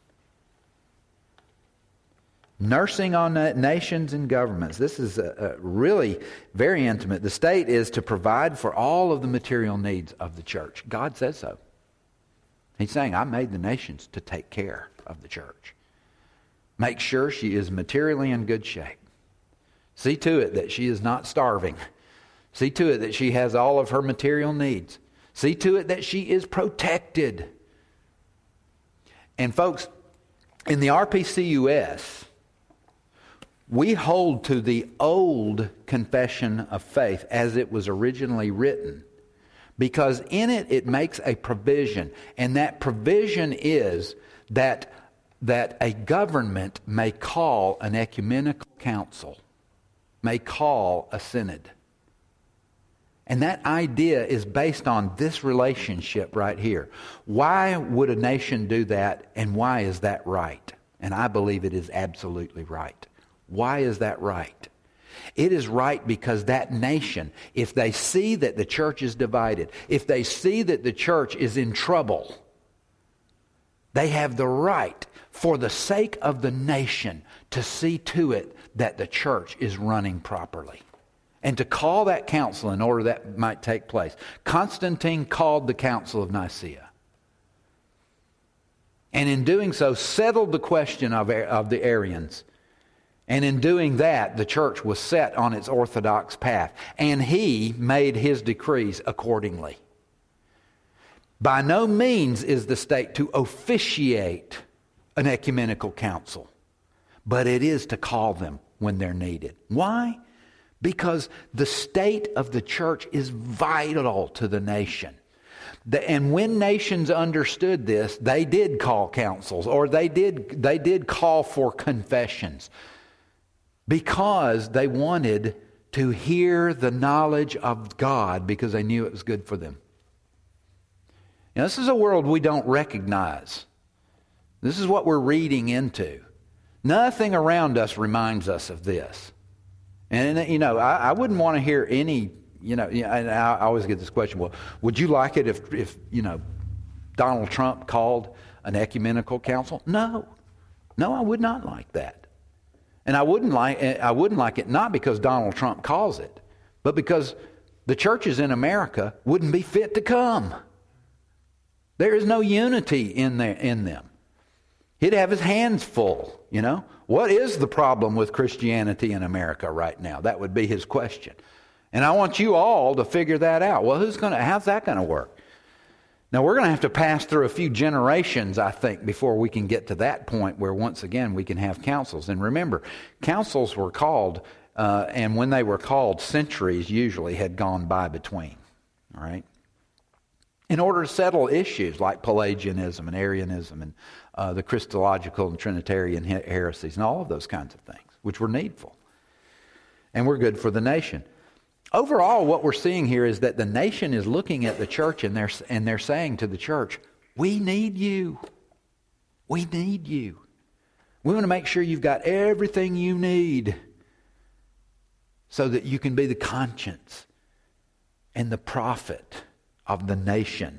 Nursing on nations and governments. This is really very intimate. The state is to provide for all of the material needs of the church. God says so. He's saying, I made the nations to take care of the church. Make sure she is materially in good shape. See to it that she is not starving. See to it that she has all of her material needs. See to it that she is protected. And folks, in the RPCUS, We hold to the old confession of faith as it was originally written, because in it makes a provision, and that provision is that a government may call an ecumenical council, may call a synod. And that idea is based on this relationship right here. Why would a nation do that, and why is that right? And I believe it is absolutely right. Why is that right? It is right because that nation, if they see that the church is divided, if they see that the church is in trouble, they have the right, for the sake of the nation, to see to it that the church is running properly. And to call that council in order that might take place. Constantine called the Council of Nicaea. And in doing so, settled the question of the Arians. And in doing that, the church was set on its orthodox path. And he made his decrees accordingly. By no means is the state to officiate an ecumenical council, but it is to call them when they're needed. Why? Because the state of the church is vital to the nation. And when nations understood this, they did call councils, or they did call for confessions, because they wanted to hear the knowledge of God, because they knew it was good for them. Now, this is a world we don't recognize. This is what we're reading into. Nothing around us reminds us of this. And, I wouldn't want to hear any, and I always get this question, well, would you like it if Donald Trump called an ecumenical council? No, I would not like that. And I wouldn't like it not because Donald Trump calls it, but because the churches in America wouldn't be fit to come. There is no unity in them. He'd have his hands full, What is the problem with Christianity in America right now? That would be his question. And I want you all to figure that out. Well, how's that going to work? Now, we're going to have to pass through a few generations, I think, before we can get to that point where once again we can have councils. And remember, councils were called, and when they were called, centuries usually had gone by between. All right? In order to settle issues like Pelagianism and Arianism and the Christological and Trinitarian heresies and all of those kinds of things, which were needful and were good for the nation. Overall, what we're seeing here is that the nation is looking at the church and they're saying to the church, we need you. We need you. We want to make sure you've got everything you need so that you can be the conscience and the prophet of the nation.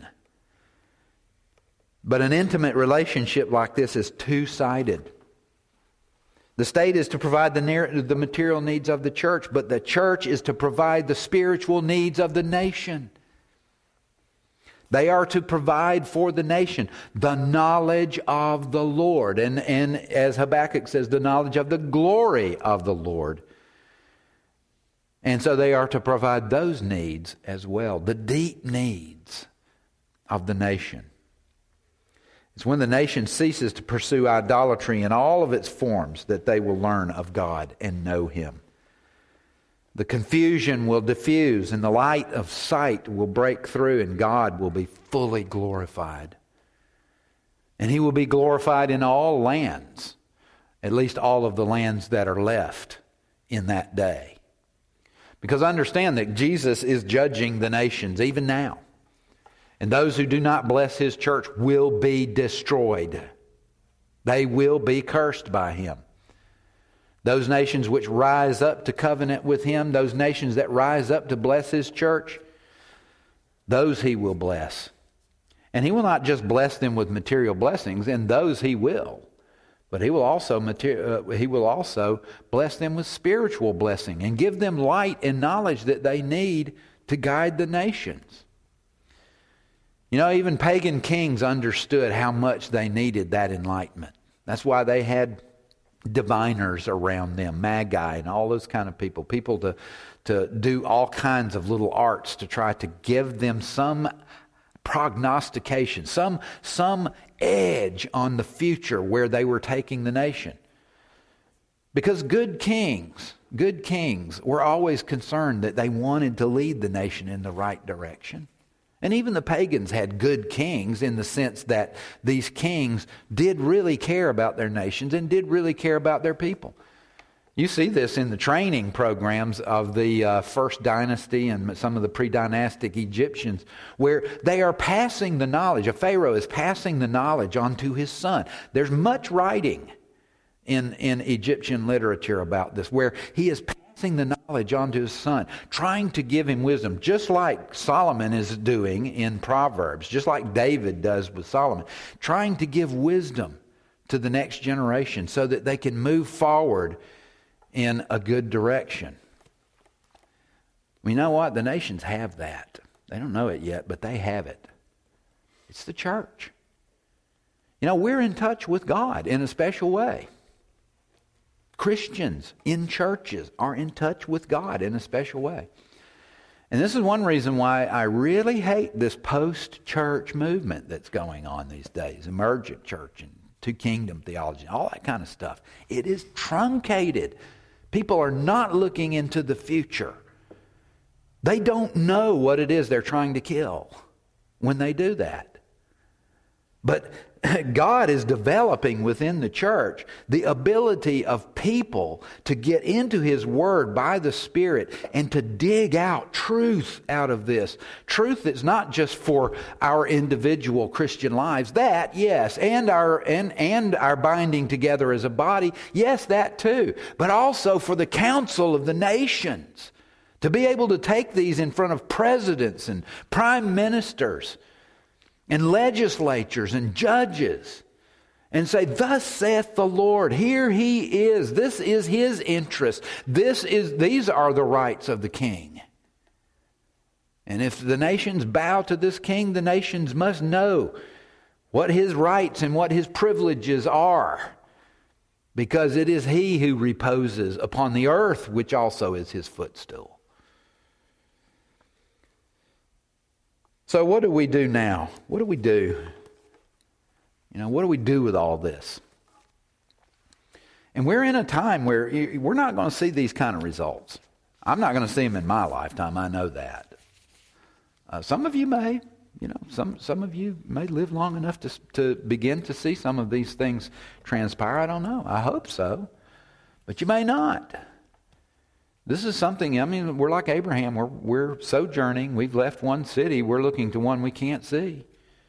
But an intimate relationship like this is two-sided. The state is to provide the material needs of the church, but the church is to provide the spiritual needs of the nation. They are to provide for the nation the knowledge of the Lord. And as Habakkuk says, the knowledge of the glory of the Lord. And so they are to provide those needs as well, the deep needs of the nation. It's when the nation ceases to pursue idolatry in all of its forms that they will learn of God and know Him. The confusion will diffuse and the light of sight will break through and God will be fully glorified. And He will be glorified in all lands, at least all of the lands that are left in that day. Because understand that Jesus is judging the nations even now. And those who do not bless His church will be destroyed. They will be cursed by Him. Those nations which rise up to covenant with Him, those nations that rise up to bless His church, those He will bless. And He will not just bless them with material blessings, and those He will. But He will also bless them with spiritual blessing and give them light and knowledge that they need to guide the nations. Even pagan kings understood how much they needed that enlightenment. That's why they had diviners around them, magi and all those kind of people to do all kinds of little arts to try to give them some prognostication, some edge on the future where they were taking the nation. Because good kings were always concerned that they wanted to lead the nation in the right direction. And even the pagans had good kings in the sense that these kings did really care about their nations and did really care about their people. You see this in the training programs of the first dynasty and some of the pre-dynastic Egyptians, where they are passing the knowledge. A pharaoh is passing the knowledge on to his son. There's much writing in Egyptian literature about this, where he is passing the knowledge on to his son, trying to give him wisdom, just like Solomon is doing in Proverbs, just like David does with Solomon, trying to give wisdom to the next generation so that they can move forward in a good direction. You know what? The nations have that. They don't know it yet, but they have it. It's the church. You know, we're in touch with God in a special way. Christians in churches are in touch with God in a special way. And this is one reason why I really hate this post-church movement that's going on these days. Emergent church and two-kingdom theology, all that kind of stuff. It is truncated. People are not looking into the future. They don't know what it is they're trying to kill when they do that. But God is developing within the church the ability of people to get into His Word by the Spirit and to dig out truth out of this. Truth that's not just for our individual Christian lives. That, yes, and our binding together as a body. Yes, that too. But also for the council of the nations. To be able to take these in front of presidents and prime ministers and legislatures and judges and say, "Thus saith the Lord, here He is. This is His interest. These are the rights of the king. And if the nations bow to this king, the nations must know what his rights and what his privileges are, because it is He who reposes upon the earth, which also is His footstool." So what do we do now? What do we do? What do we do with all this? And we're in a time where we're not going to see these kind of results. I'm not going to see them in my lifetime. I know that. Some of you may. Some of you may live long enough to begin to see some of these things transpire. I don't know. I hope so. But you may not. This is something, we're like Abraham. We're sojourning. We've left one city. We're looking to one we can't see.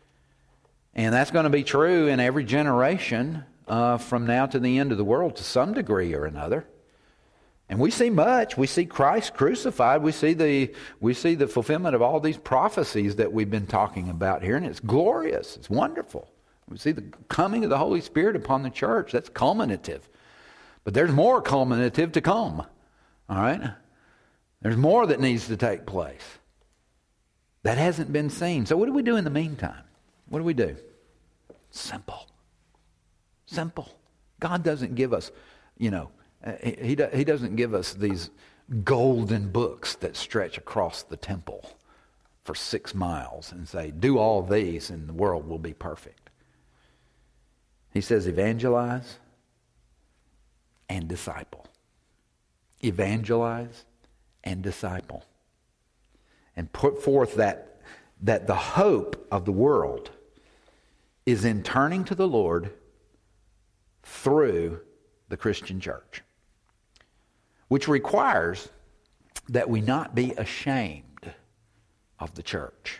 And that's going to be true in every generation from now to the end of the world to some degree or another. And we see much. We see Christ crucified. We see the fulfillment of all these prophecies that we've been talking about here. And it's glorious. It's wonderful. We see the coming of the Holy Spirit upon the church. That's culminative. But there's more culminative to come. All right? There's more that needs to take place. That hasn't been seen. So what do we do in the meantime? What do we do? Simple. Simple. God doesn't give us, He doesn't give us these golden books that stretch across the temple for 6 miles and say, do all these and the world will be perfect. He says evangelize and disciple. Evangelize and disciple. And put forth that the hope of the world is in turning to the Lord through the Christian church. Which requires that we not be ashamed of the church.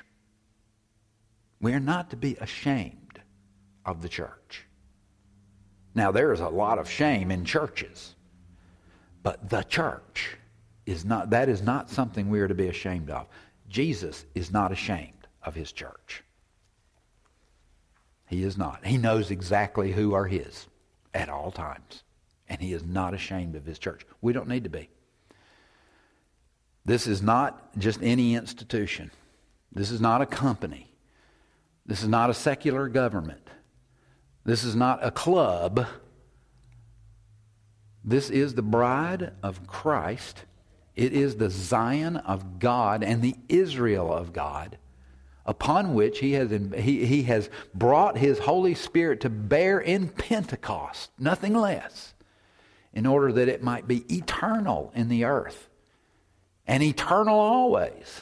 We are not to be ashamed of the church. Now, there is a lot of shame in churches. But the church is not something we are to be ashamed of. Jesus is not ashamed of His church. He is not. He knows exactly who are His at all times. And He is not ashamed of His church. We don't need to be. This is not just any institution. This is not a company. This is not a secular government. This is not a club. This is the bride of Christ. It is the Zion of God and the Israel of God, upon which He has brought His Holy Spirit to bear in Pentecost, nothing less, in order that it might be eternal in the earth and eternal always.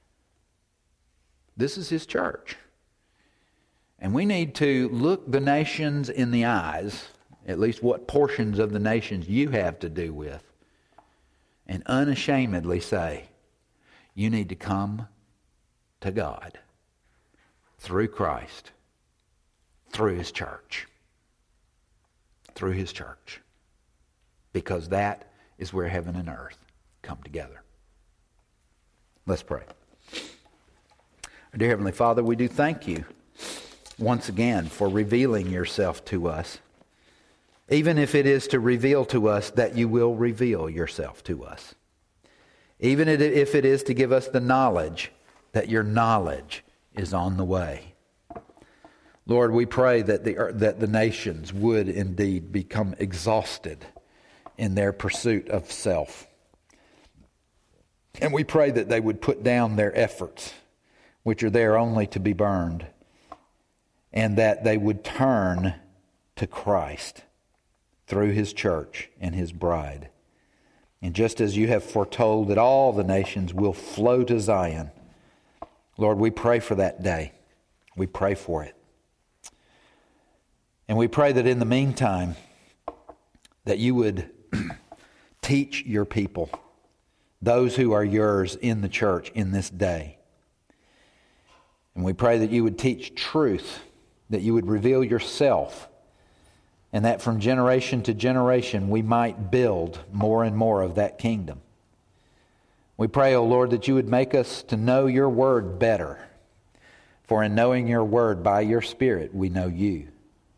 This is His church. And we need to look the nations in the eyes, at least what portions of the nations you have to do with, and unashamedly say, you need to come to God through Christ, through His church. Through His church. Because that is where heaven and earth come together. Let's pray. Our dear Heavenly Father, we do thank You once again for revealing Yourself to us. Even if it is to reveal to us that You will reveal Yourself to us. Even if it is to give us the knowledge that Your knowledge is on the way. Lord, we pray that the nations would indeed become exhausted in their pursuit of self. And we pray that they would put down their efforts, which are there only to be burned, and that they would turn to Christ through His church and His bride. And just as You have foretold that all the nations will flow to Zion, Lord, we pray for that day. We pray for it. And we pray that in the meantime, that You would teach Your people, those who are Yours in the church in this day. And we pray that You would teach truth, that You would reveal Yourself, and that from generation to generation we might build more and more of that kingdom. We pray, O Lord, that You would make us to know Your word better. For in knowing Your word by Your Spirit, we know You.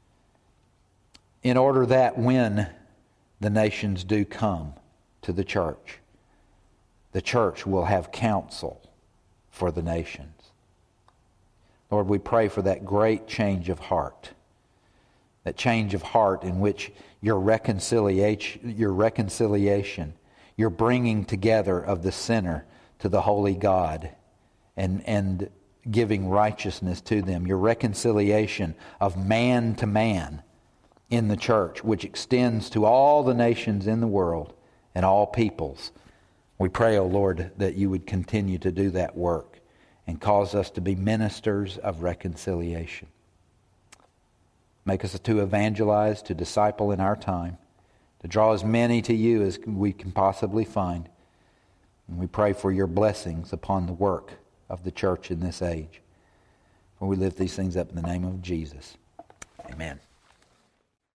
In order that when the nations do come to the church will have counsel for the nations. Lord, we pray for that great change of heart. That change of heart in which Your reconciliation, Your bringing together of the sinner to the holy God and giving righteousness to them. Your reconciliation of man to man in the church, which extends to all the nations in the world and all peoples. We pray, O Lord, that You would continue to do that work and cause us to be ministers of reconciliation. Make us to evangelize, to disciple in our time, to draw as many to You as we can possibly find. And we pray for Your blessings upon the work of the church in this age. For we lift these things up in the name of Jesus. Amen.